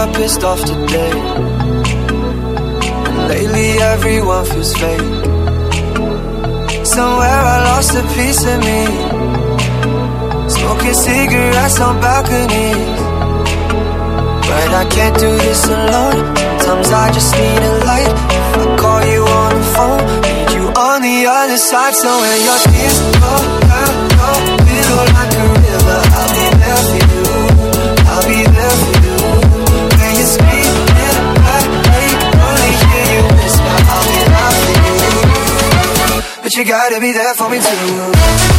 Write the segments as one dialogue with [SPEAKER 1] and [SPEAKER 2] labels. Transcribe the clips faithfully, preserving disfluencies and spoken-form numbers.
[SPEAKER 1] up pissed off today, and lately everyone feels fake. Somewhere I lost a piece of me, smoking cigarettes on balconies. But I can't do this alone. Sometimes I just need a light. If I call you on the phone, need you on the other side. So when your tears fall down your pillow like a river, I'll be there for you, I'll be there for you. When you're screaming at night, I only hear you whisper, I'll be there for you. But you gotta be there for me too.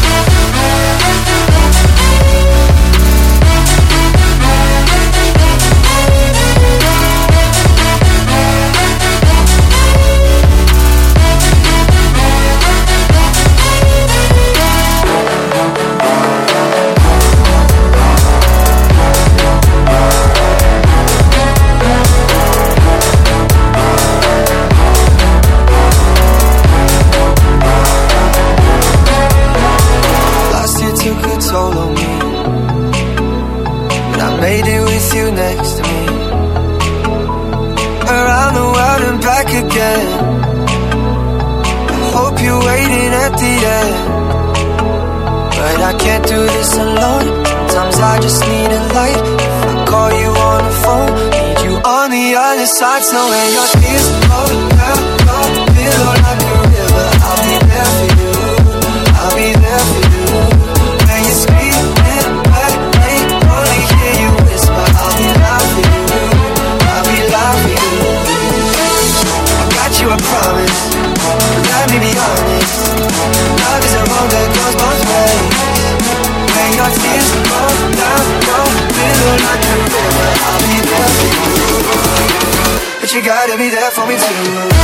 [SPEAKER 1] Made it with you next to me, around the world and back again. I hope you're waiting at the end, but I can't do this alone. Sometimes I just need a light. If I call you on the phone, need you on the other side. So when your tears fall down your pillow like a river, I'll be there for you, I'll be there for you. When you're screaming back, I only hear you whisper, I'll be loud for you, I'll be loud for you. I got you a promise, let me be honest. Love is a road that goes both ways. When your tears fall down your pillow like a river, I'll be there for you. But you gotta be there for me too.